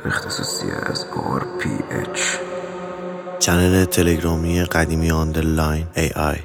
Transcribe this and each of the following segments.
اختصاصی از RPH چنل تلگرامی قدیمی آندرلاین AI.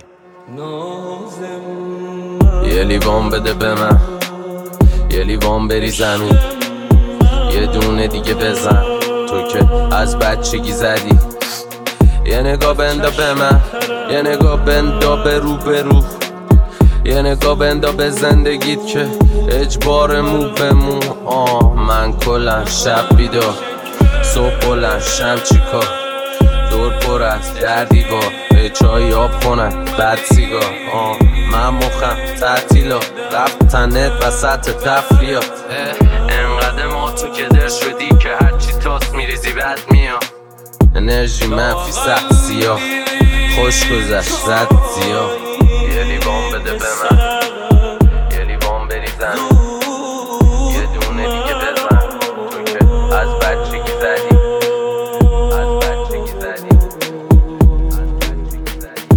یه لیوان بده به من، یه لیوان بری زمین، یه دونه دیگه بزن تو که از بچگی زدی. یه نگاه بندا به من، یه نگاه بندا به رو، یه نگاه بندا به زندگیت که اجبار مو به مو. من کلن شب بیدار، صبح بلند شم چیکار، دور پر از در دیوار، به چای آب خونن بد سیگار. من مخم تعطیلا رفتنت وسط تفریات، انقدر ما تو کدر شدی که هرچی تاست میریزی بد میاد. انرژی منفی سخت سیاه، خوش گذشت زد زیاه. یه لیوان بده به من، یه لیوان بری زمین، یه دونه دیگه بزن تو که از بچگی زدی، از بچگی زدی، از بچگی زدی.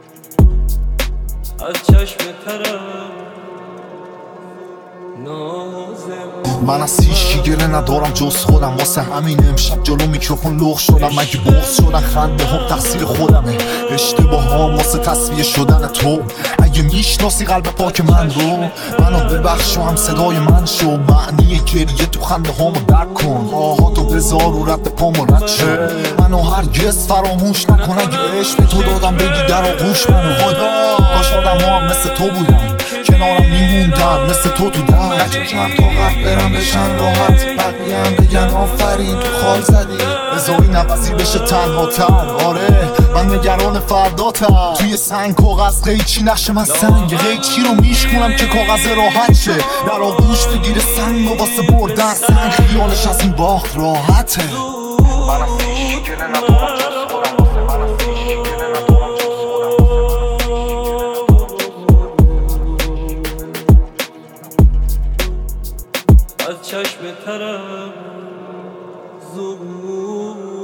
از چشم طرف من از هیچی گله ندارم جز خودم، واسه همین امشب جلو میکروفون لغ شدم. مگه بغض شدن خنده هم تقصیر خودمه، اشتباه هم واسه تصفیه شدن تو. اگه میشناسی قلب پاک من رو، منو ببخش و هم صدای من شو. معنی گریه تو خنده همو درک کن، آهاتو بذار و رد پامو رد شو. منو هرگز فراموش نکن، اگه عشق به تو دادم بگی در آغوش منو. کاش آدم ها هم مثل تو بودن، کنارم میموندن مثل تو دن. نجوشم تا قبل برم بشن راحت، بقیه هم بگن آفرین تو خال زدی. بذاری نفسی بشه تنها تر، آره من نگران فرداتم. توی سنگ کاغذ قیچی نقشه من سنگ، قیچی رو میشکنم که کاغذ راحت شه. در آغوش بگیره سنگ و واسه بردن سنگ، خیالش از این باخت راحته. من از هیچی گله ندارم جز خودم، واسه من از هیچی گله ندارم جز از چشم طرف زور